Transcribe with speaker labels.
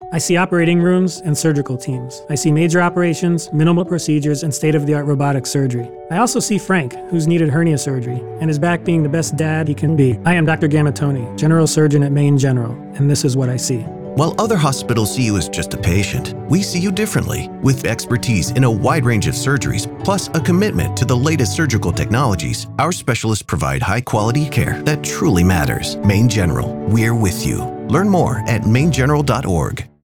Speaker 1: I see operating rooms and surgical teams. I see major operations, minimal procedures, and state-of-the-art robotic surgery. I also see Frank, who's needed hernia surgery, and is back being the best dad he can be. I am Dr. Gamatoni, General Surgeon at Maine General, and this is what I see.
Speaker 2: While other hospitals see you as just a patient, we see you differently, with expertise in a wide range of surgeries, plus a commitment to the latest surgical technologies. Our specialists provide high-quality care that truly matters. Maine General, we're with you. Learn more at mainegeneral.org.